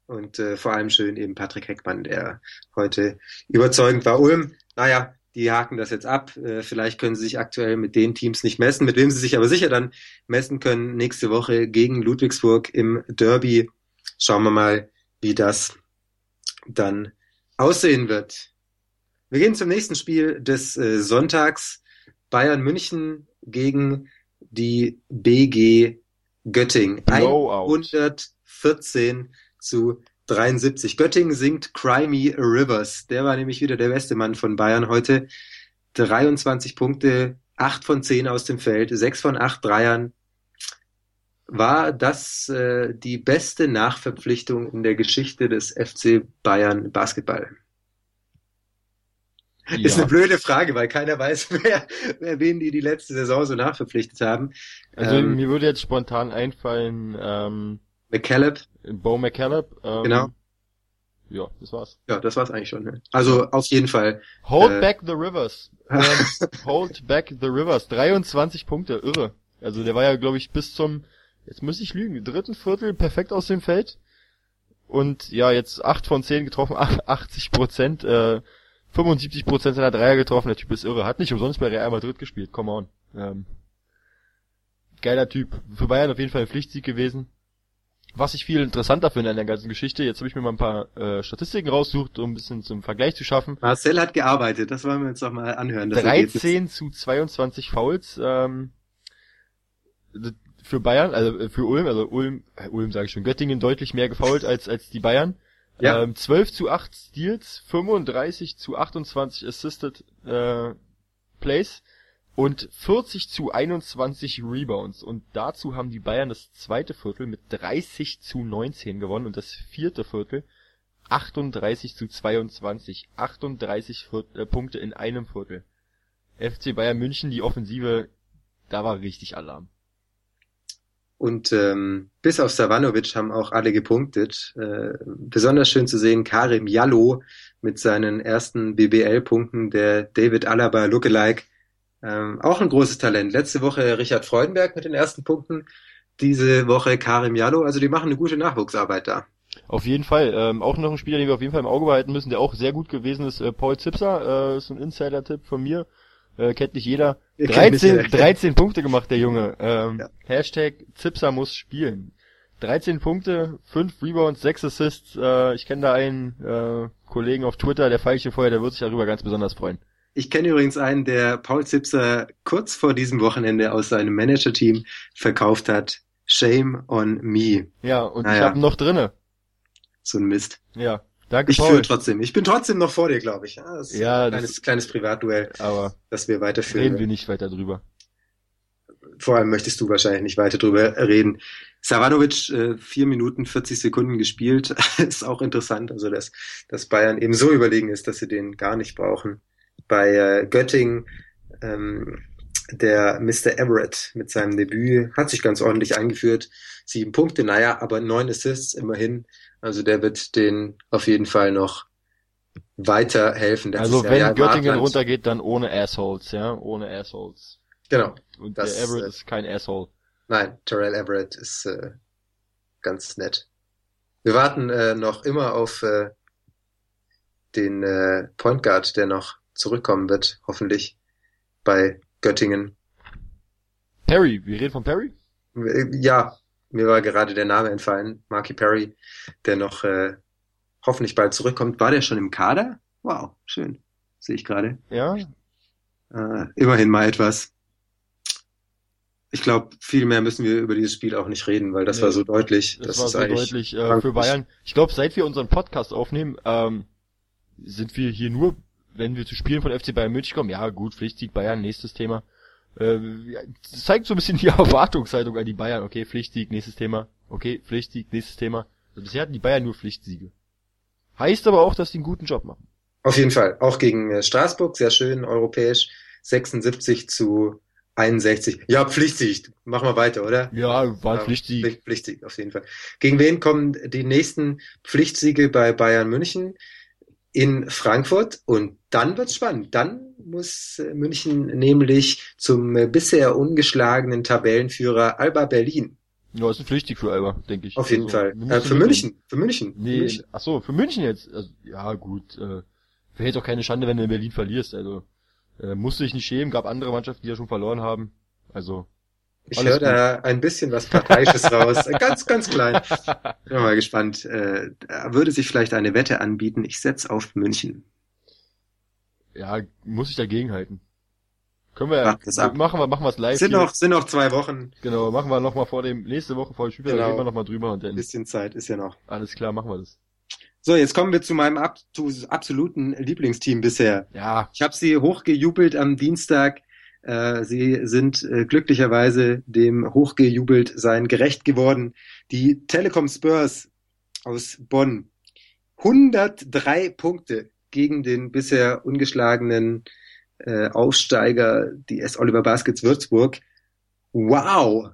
Und äh, vor allem schön eben Patrick Heckmann, der heute überzeugend war. Ulm, naja, die haken das jetzt ab. Äh, vielleicht können sie sich aktuell mit den Teams nicht messen, mit wem sie sich aber sicher dann messen können nächste Woche gegen Ludwigsburg im Derby. Schauen wir mal, wie das dann aussehen wird. Wir gehen zum nächsten Spiel des äh, Sonntags. Bayern München gegen die B G Göttingen. hundertvierzehn zu dreiundsiebzig. Göttingen singt Cry Me a Rivers. Der war nämlich wieder der beste Mann von Bayern heute. dreiundzwanzig Punkte, acht von zehn aus dem Feld, sechs von acht Dreiern. War das äh, die beste Nachverpflichtung in der Geschichte des F C Bayern Basketball? Ja. Ist eine blöde Frage, weil keiner weiß, wer, wer wen die die letzte Saison so nachverpflichtet haben. Also ähm, mir würde jetzt spontan einfallen, ähm, McCaleb. Bo McCaleb. Ähm, Genau. Ja, das war's. Ja, das war's eigentlich schon. Ne? Also auf jeden Fall. Hold äh, back the rivers. ähm, hold back the rivers. dreiundzwanzig Punkte, irre. Also der war ja, glaube ich, bis zum, jetzt muss ich lügen, dritten Viertel perfekt aus dem Feld. Und ja, jetzt acht von zehn getroffen, achtzig Prozent, äh, fünfundsiebzig Prozent seiner Dreier getroffen. Der Typ ist irre. Hat nicht umsonst bei Real Madrid gespielt. Come on. Ähm, geiler Typ. Für Bayern auf jeden Fall ein Pflichtsieg gewesen. Was ich viel interessanter finde an der ganzen Geschichte, jetzt habe ich mir mal ein paar äh, Statistiken rausgesucht, um ein bisschen zum Vergleich zu schaffen. Marcel hat gearbeitet, das wollen wir uns doch mal anhören. Das dreizehn zu zweiundzwanzig Fouls ähm, für Bayern, also für Ulm, also Ulm, äh, Ulm sage ich schon, Göttingen deutlich mehr gefoult als als die Bayern. Ja. Ähm, zwölf zu acht Steals, fünfunddreißig zu achtundzwanzig Assisted äh, Plays und vierzig zu einundzwanzig Rebounds. Und dazu haben die Bayern das zweite Viertel mit dreißig zu neunzehn gewonnen und das vierte Viertel achtunddreißig zu zweiundzwanzig. achtunddreißig Viert- äh, Punkte in einem Viertel. F C Bayern München, die Offensive, da war richtig Alarm. Und ähm, bis auf Savanovic haben auch alle gepunktet. Äh, besonders schön zu sehen, Karim Jallo mit seinen ersten B B L-Punkten, der David Alaba Lookalike. Ähm, auch ein großes Talent. Letzte Woche Richard Freudenberg mit den ersten Punkten. Diese Woche Karim Jallo. Also die machen eine gute Nachwuchsarbeit da. Auf jeden Fall. Ähm, auch noch ein Spieler, den wir auf jeden Fall im Auge behalten müssen, der auch sehr gut gewesen ist. Äh, Paul Zipser, äh, ist ein Insider-Tipp von mir. Äh, kennt nicht jeder. dreizehn, dreizehn Punkte gemacht, der Junge. Ähm, ja. Hashtag Zipser muss spielen. dreizehn Punkte, fünf Rebounds, sechs Assists. Äh, ich kenne da einen äh, Kollegen auf Twitter, der Veilchenfeuer, der wird sich darüber ganz besonders freuen. Ich kenne übrigens einen, der Paul Zipser kurz vor diesem Wochenende aus seinem Manager-Team verkauft hat. Shame on me. Ja, und naja. ich habe noch drinne. So ein Mist. Ja, danke ich Paul. Ich führe trotzdem. Ich bin trotzdem noch vor dir, glaube ich. Ja, das ist ja, ein kleines, das, kleines Privatduell, aber das wir weiterführen. Reden wir nicht weiter drüber. Vor allem möchtest du wahrscheinlich nicht weiter drüber reden. Savanovic, äh, vier Minuten, vierzig Sekunden gespielt. Ist auch interessant, also dass, dass Bayern eben so überlegen ist, dass sie den gar nicht brauchen. Bei äh, Göttingen, ähm, der Mister Everett mit seinem Debüt hat sich ganz ordentlich eingeführt. Sieben Punkte, naja, aber neun Assists immerhin. Also der wird den auf jeden Fall noch weiterhelfen. Also wenn ja Göttingen runtergeht, dann ohne Assholes, ja, ohne Assholes. Genau. Und das, der Everett äh, ist kein Asshole. Nein, Terrell Everett ist äh, ganz nett. Wir warten äh, noch immer auf äh, den äh, Point Guard, der noch zurückkommen wird, hoffentlich, bei Göttingen. Perry, wir reden von Perry? Ja, mir war gerade der Name entfallen, Marky Perry, der noch äh, hoffentlich bald zurückkommt. War der schon im Kader? Wow, schön, sehe ich gerade. Ja. Äh, immerhin mal etwas. Ich glaube, viel mehr müssen wir über dieses Spiel auch nicht reden, weil das nee, war so deutlich. Das, das war ist so deutlich äh, für Bayern. Ich glaube, seit wir unseren Podcast aufnehmen, ähm, sind wir hier nur, wenn wir zu Spielen von F C Bayern München kommen, ja gut, Pflichtsieg Bayern, nächstes Thema. Äh, das zeigt so ein bisschen die Erwartungshaltung an die Bayern. Okay, Pflichtsieg, nächstes Thema. Okay, Pflichtsieg, nächstes Thema. Also bisher hatten die Bayern nur Pflichtsiege. Heißt aber auch, dass die einen guten Job machen. Auf jeden Fall. Auch gegen äh, Straßburg, sehr schön, europäisch. sechsundsiebzig zu einundsechzig. Ja, Pflichtsieg. Machen wir weiter, oder? Ja, war ein Pflichtsieg. Pflicht, Pflichtsieg, auf jeden Fall. Gegen wen kommen die nächsten Pflichtsiege bei Bayern München? In Frankfurt. Und dann wird's spannend. Dann muss München nämlich zum bisher ungeschlagenen Tabellenführer Alba Berlin. Ja, ist ein Pflichtig für Alba, denke ich. Auf jeden also, Fall. Äh, für München. Für München. Nee, für München. ach so, für München jetzt. Also, ja, gut. Äh, wäre jetzt auch keine Schande, wenn du in Berlin verlierst. Also, äh, musst du dich nicht schämen. Gab andere Mannschaften, die ja schon verloren haben. Also, Ich höre da ein bisschen was Parteiisches raus. Ganz, ganz klein. Bin mal gespannt. Äh, würde sich vielleicht eine Wette anbieten. Ich setze auf München. Ja, muss ich dagegen halten. Können wir Wart das ja, ab. machen wir, machen wir es live. Sind hier. noch, sind noch zwei Wochen. Genau, machen wir nochmal vor dem, nächste Woche vor dem Spiel, Genau. da reden wir nochmal drüber und Ein dann, bisschen Zeit ist ja noch. alles klar, machen wir das. So, jetzt kommen wir zu meinem ab zu absoluten Lieblingsteam bisher. Ja, Ich habe sie hochgejubelt am Dienstag. Äh, sie sind äh, glücklicherweise dem Hochgejubeltsein gerecht geworden. Die Telekom Spurs aus Bonn. hundertdrei Punkte gegen den bisher ungeschlagenen äh, Aufsteiger, die S. Oliver Baskets Würzburg. Wow!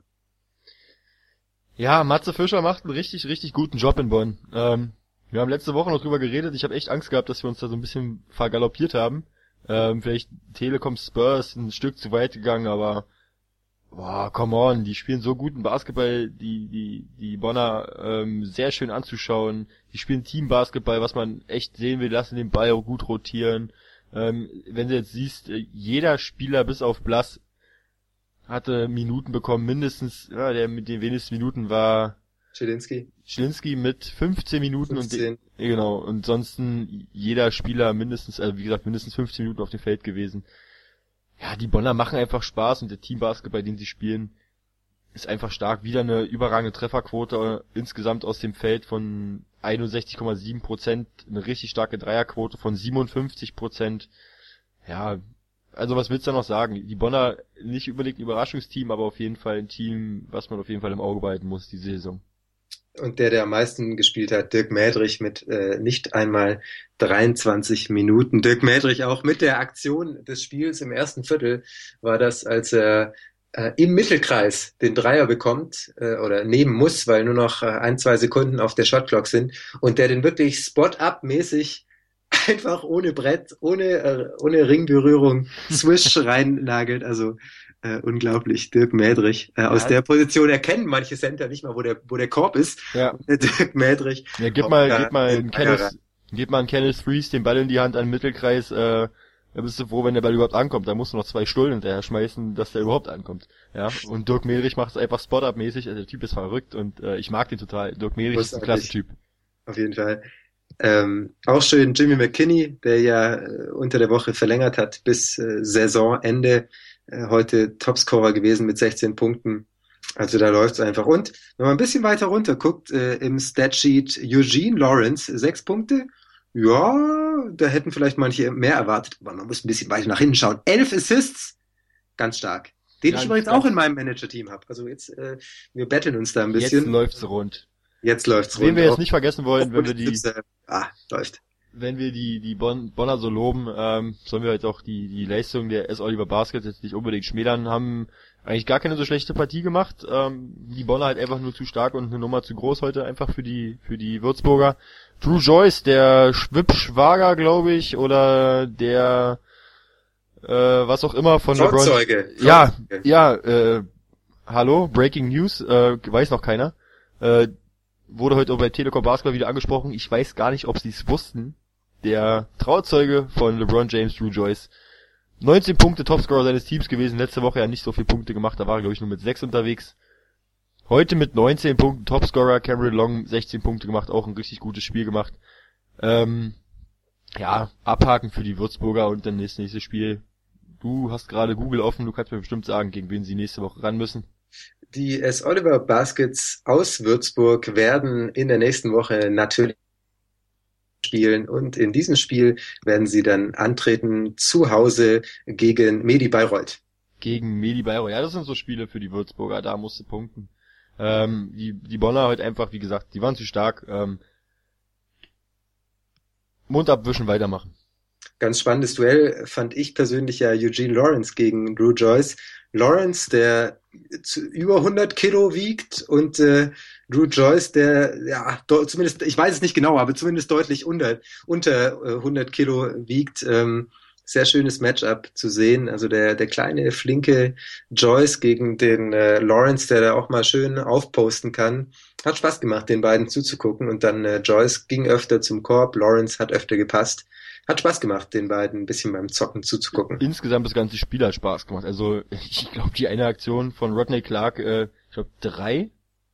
ja, Matze Fischer macht einen richtig, richtig guten Job in Bonn. Ähm, wir haben letzte Woche noch drüber geredet. Ich habe echt Angst gehabt, dass wir uns da so ein bisschen vergaloppiert haben. Ähm, vielleicht Telekom Spurs ein Stück zu weit gegangen, aber boah, come on, die spielen so guten Basketball, die die die Bonner ähm, sehr schön anzuschauen. Die spielen Teambasketball, was man echt sehen will, lassen den Ball auch gut rotieren. Ähm, wenn du jetzt siehst, äh, jeder Spieler bis auf Blass hatte Minuten bekommen, mindestens, ja, der mit den wenigsten Minuten war Zielinski. Schlinski mit fünfzehn Minuten fünfzehn. und de- genau, und ansonsten jeder Spieler mindestens, also wie gesagt, mindestens fünfzehn Minuten auf dem Feld gewesen. Ja, die Bonner machen einfach Spaß und der Teambasketball, den sie spielen, ist einfach stark. Wieder eine überragende Trefferquote äh, insgesamt aus dem Feld von einundsechzig Komma sieben Prozent, eine richtig starke Dreierquote von siebenundfünfzig Prozent. Ja, also was willst du da noch sagen? Die Bonner nicht unbedingt ein Überraschungsteam, aber auf jeden Fall ein Team, was man auf jeden Fall im Auge behalten muss diese Saison. Und der, der am meisten gespielt hat, Dirk Mädrich mit äh, nicht einmal dreiundzwanzig Minuten. Dirk Mädrich auch mit der Aktion des Spiels im ersten Viertel war das, als er äh, im Mittelkreis den Dreier bekommt äh, oder nehmen muss, weil nur noch äh, ein, zwei Sekunden auf der Shotclock sind und der den wirklich Spot-Up-mäßig einfach ohne Brett, ohne äh, ohne Ringberührung Swish reinnagelt. Also äh, unglaublich, Dirk Mädrich. Äh, aus Ja. der Position erkennen manche Center nicht mal, wo der wo der Korb ist. Ja. Der Dirk Mädrich. Ja, gib Auch mal, da gib mal den einen Dreier Kenneth, gib mal einen Kenneth Freeze den Ball in die Hand an den Mittelkreis, äh, da bist du froh, wenn der Ball überhaupt ankommt. Da musst du noch zwei Stullen hinterher schmeißen, dass der überhaupt ankommt. Ja, und Dirk Mädrich macht es einfach Spot-Up-mäßig, also der Typ ist verrückt und äh, ich mag den total. Dirk Mädrich ist ein klasse Typ. Auf jeden Fall. Ähm, auch schön Jimmy McKinney, der ja äh, unter der Woche verlängert hat bis äh, Saisonende. Äh, heute Topscorer gewesen mit sechzehn Punkten. Also da läuft's einfach. Und wenn man ein bisschen weiter runter guckt, äh, im Statsheet Eugene Lawrence, sechs Punkte. Ja, da hätten vielleicht manche mehr erwartet, aber man muss ein bisschen weiter nach hinten schauen. Elf Assists, ganz stark. Den Ja, ich übrigens ganz- auch in meinem Manager-Team habe. Also jetzt, äh, wir betteln uns da ein Jetzt bisschen. läuft's rund. Jetzt läuft's Wen rund. wir jetzt Auch- nicht vergessen wollen, wenn wir die, Flipse, ah, läuft. wenn wir die, die Bonn, Bonner so loben, ähm, sollen wir halt auch die, die Leistung der S. Oliver Baskets jetzt nicht unbedingt schmälern, haben eigentlich gar keine so schlechte Partie gemacht. Ähm, die Bonner halt einfach nur zu stark und eine Nummer zu groß heute einfach für die, für die Würzburger. Drew Joyce, der Schwipp-Schwager, glaube ich, oder der, äh, was auch immer von LeBron. Trauzeuge. Ja, Trauzeuge. ja, äh, hallo, Breaking News, äh, weiß noch keiner. Äh, wurde heute auch bei Telekom Basketball wieder angesprochen. Ich weiß gar nicht, ob sie es wussten. Der Trauzeuge von LeBron James, Drew Joyce. neunzehn Punkte Topscorer seines Teams gewesen. Letzte Woche ja nicht so viele Punkte gemacht. Da war er, glaube ich, nur mit sechs unterwegs. Heute mit neunzehn Punkten Topscorer. Cameron Long sechzehn Punkte gemacht. Auch ein richtig gutes Spiel gemacht. Ähm, ja, abhaken für die Würzburger und dann das nächste Spiel. Du hast gerade Google offen. Du kannst mir bestimmt sagen, gegen wen sie nächste Woche ran müssen. Die S. Oliver Baskets aus Würzburg werden in der nächsten Woche natürlich spielen und in diesem Spiel werden sie dann antreten zu Hause gegen Medi Bayreuth. Gegen Medi Bayreuth. Ja, das sind so Spiele für die Würzburger, da musst du punkten. Ähm, die, die Bonner heute einfach, wie gesagt, die waren zu stark. Ähm, Mund abwischen, weitermachen. Ganz spannendes Duell fand ich persönlich ja Eugene Lawrence gegen Drew Joyce. Lawrence, der zu über hundert Kilo wiegt und äh, Drew Joyce, der ja do, zumindest, ich weiß es nicht genau, aber zumindest deutlich unter unter äh, hundert Kilo wiegt. Ähm, sehr schönes Matchup zu sehen. Also der, der kleine, flinke Joyce gegen den äh, Lawrence, der da auch mal schön aufposten kann. Hat Spaß gemacht, den beiden zuzugucken. Und dann äh, Joyce ging öfter zum Korb, Lawrence hat öfter gepasst. Hat Spaß gemacht, den beiden ein bisschen beim Zocken zuzugucken. Insgesamt das ganze Spiel hat Spaß gemacht. Also ich glaube, die eine Aktion von Rodney Clark, äh, ich glaube drei,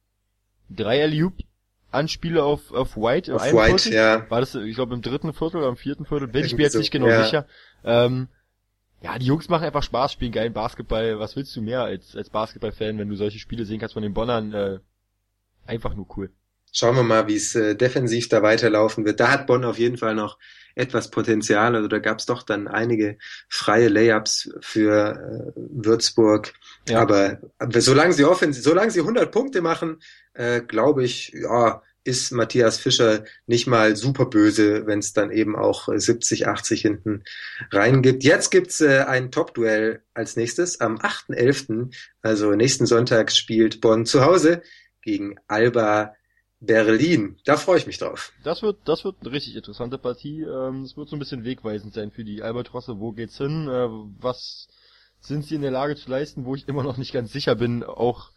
drei Alley-oop Anspiele auf, auf White im Auf einen White, Viertel. ja. War das, ich glaube, im dritten Viertel oder im vierten Viertel? Bin ich Irgendwie mir jetzt so, nicht genau ja. sicher. Ähm, ja, die Jungs machen einfach Spaß, spielen geilen Basketball. Was willst du mehr als, als Basketball-Fan, wenn du solche Spiele sehen kannst von den Bonnern? Äh, einfach nur cool. Schauen wir mal, wie es äh, defensiv da weiterlaufen wird. Da hat Bonn auf jeden Fall noch etwas Potenzial. Also da gab es doch dann einige freie Layups für äh, Würzburg. Ja. Aber, aber solange sie offensiv, solange sie hundert Punkte machen, äh, glaube ich, ja, ist Matthias Fischer nicht mal super böse, wenn es dann eben auch siebzig, achtzig hinten rein gibt. Jetzt gibt's äh, ein Top-Duell als nächstes. Am achten elften, also nächsten Sonntag, spielt Bonn zu Hause gegen Alba Berlin. Da freue ich mich drauf. Das wird, das wird eine richtig interessante Partie. Ähm, es wird so ein bisschen wegweisend sein für die Albatrosse. Wo geht's hin? Äh, was sind sie in der Lage zu leisten? Wo ich immer noch nicht ganz sicher bin. Auch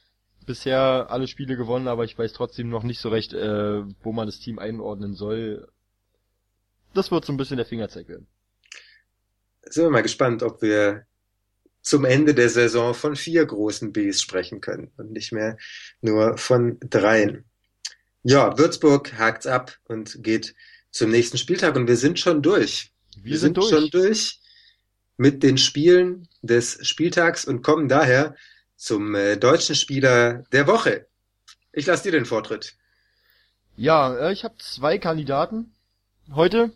bisher alle Spiele gewonnen, aber ich weiß trotzdem noch nicht so recht, äh, wo man das Team einordnen soll. Das wird so ein bisschen der Fingerzeig werden. Sind wir mal gespannt, ob wir zum Ende der Saison von vier großen Bs sprechen können und nicht mehr nur von dreien. Ja, Würzburg hakt's ab und geht zum nächsten Spieltag und wir sind schon durch. Wir, wir sind, sind durch. schon durch mit den Spielen des Spieltags und kommen daher zum äh, deutschen Spieler der Woche. Ich lasse dir den Vortritt. Ja, äh, ich habe zwei Kandidaten heute.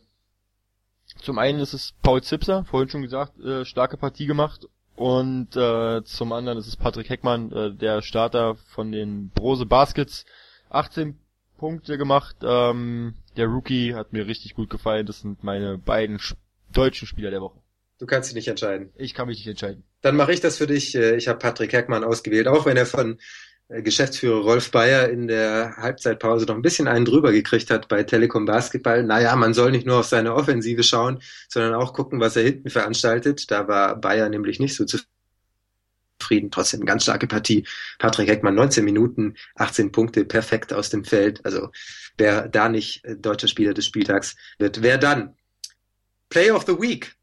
Zum einen ist es Paul Zipser, vorhin schon gesagt, äh, starke Partie gemacht. Und äh, zum anderen ist es Patrick Heckmann, äh, der Starter von den Brose Baskets. achtzehn Punkte gemacht. Ähm, der Rookie hat mir richtig gut gefallen. Das sind meine beiden sch- deutschen Spieler der Woche. Du kannst dich nicht entscheiden. Ich kann mich nicht entscheiden. Dann mache ich das für dich. Ich habe Patrick Heckmann ausgewählt, auch wenn er von Geschäftsführer Rolf Bayer in der Halbzeitpause noch ein bisschen einen drüber gekriegt hat bei Telekom Basketball. Naja, man soll nicht nur auf seine Offensive schauen, sondern auch gucken, was er hinten veranstaltet. Da war Bayer nämlich nicht so zufrieden. Trotzdem eine ganz starke Partie. Patrick Heckmann, neunzehn Minuten, achtzehn Punkte, perfekt aus dem Feld. Also wer da nicht deutscher Spieler des Spieltags wird, wer dann? Play of the Week.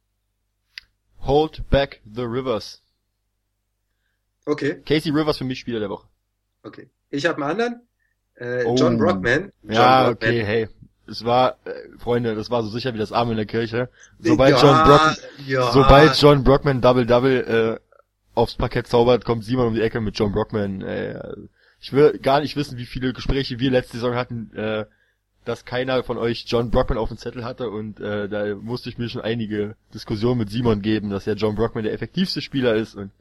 Hold back the Rivers. Okay. Casey Rivers für mich Spieler der Woche. Okay. Ich habe einen anderen. Äh, Oh. John Brockman. John Ja, Brockman. okay, hey. Es war, äh, Freunde, das war so sicher wie das Arm in der Kirche. Sobald ja, John Brockman, ja. sobald John Brockman Double-Double äh, aufs Parkett zaubert, kommt Simon um die Ecke mit John Brockman. Äh, ich will gar nicht wissen, wie viele Gespräche wir letzte Saison hatten, äh, dass keiner von euch John Brockman auf dem Zettel hatte und äh, da musste ich mir schon einige Diskussionen mit Simon geben, dass ja John Brockman der effektivste Spieler ist und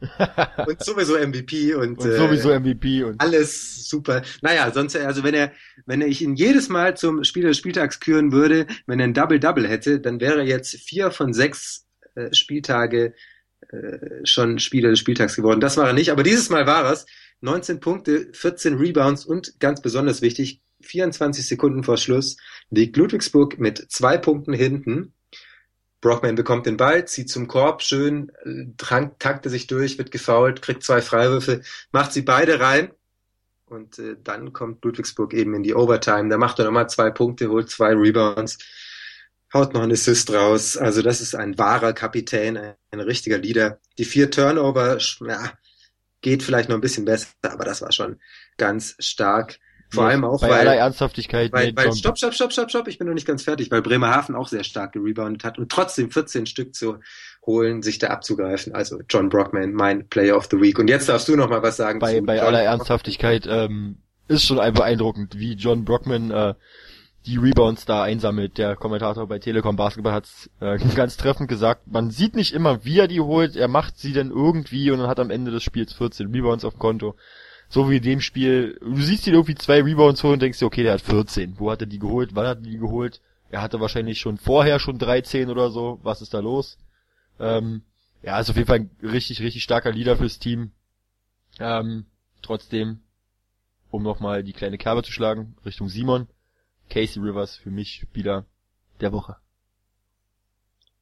und sowieso M V P und, und sowieso M V P und alles super. Naja, sonst, also wenn er, wenn er ich ihn jedes Mal zum Spieler des Spieltags küren würde, wenn er ein Double-Double hätte, dann wäre er jetzt vier von sechs äh, Spieltage äh, schon Spieler des Spieltags geworden. Das war er nicht, aber dieses Mal war es. neunzehn Punkte, vierzehn Rebounds und ganz besonders wichtig, vierundzwanzig Sekunden vor Schluss liegt Ludwigsburg mit zwei Punkten hinten. Brockman bekommt den Ball, zieht zum Korb, schön, trank, takte sich durch, wird gefoult, kriegt zwei Freiwürfe, macht sie beide rein und äh, dann kommt Ludwigsburg eben in die Overtime. Da macht er nochmal zwei Punkte, holt zwei Rebounds, haut noch einen Assist raus. Also das ist ein wahrer Kapitän, ein, ein richtiger Leader. Die vier Turnover, ja, geht vielleicht noch ein bisschen besser, aber das war schon ganz stark. Vor nee, allem auch, bei weil, aller Ernsthaftigkeit. weil, nee, weil John stopp, stopp, stopp, stopp, stopp, ich bin noch nicht ganz fertig, weil Bremerhaven auch sehr stark gereboundet hat und trotzdem vierzehn Stück zu holen, sich da abzugreifen. Also John Brockman, mein Player of the Week. Und jetzt darfst du noch mal was sagen. bei zu bei John aller Brockman. Ernsthaftigkeit ähm, ist schon ein beeindruckend, wie John Brockman äh, die Rebounds da einsammelt. Der Kommentator bei Telekom Basketball hat es äh, ganz treffend gesagt. Man sieht nicht immer, wie er die holt. Er macht sie dann irgendwie und dann hat am Ende des Spiels vierzehn Rebounds auf dem Konto. So wie in dem Spiel. Du siehst ihn irgendwie zwei Rebounds holen und denkst dir, okay, der hat vierzehn. Wo hat er die geholt? Wann hat er die geholt? Er hatte wahrscheinlich schon vorher schon dreizehn oder so. Was ist da los? Ähm, ja, ist auf jeden Fall ein richtig, richtig starker Leader fürs Team. Ähm, trotzdem, um nochmal die kleine Kerbe zu schlagen, Richtung Simon. Casey Rivers für mich Spieler der Woche.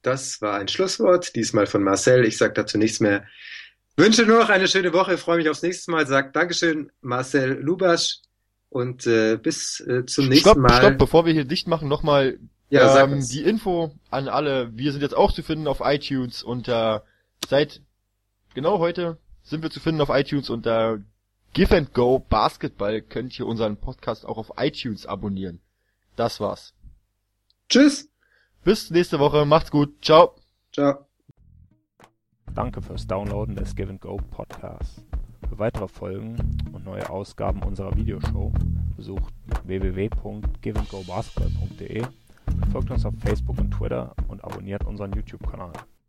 Das war ein Schlusswort, diesmal von Marcel. Ich sage dazu nichts mehr. Wünsche nur noch eine schöne Woche, freue mich aufs nächste Mal. Sag Dankeschön, Marcel Lubasch, und äh, bis äh, zum nächsten stopp, Mal. Stopp, bevor wir hier dicht machen, nochmal ja, sag ähm, uns. die Info an alle. Wir sind jetzt auch zu finden auf iTunes unter, seit genau heute sind wir zu finden auf iTunes unter Give and Go Basketball. Könnt ihr unseren Podcast auch auf iTunes abonnieren. Das war's. Tschüss. Bis nächste Woche, macht's gut, ciao. Ciao. Danke fürs Downloaden des Give and Go Podcasts. Für weitere Folgen und neue Ausgaben unserer Videoshow besucht w w w punkt give and go basketball punkt d e, folgt uns auf Facebook und Twitter und abonniert unseren YouTube-Kanal.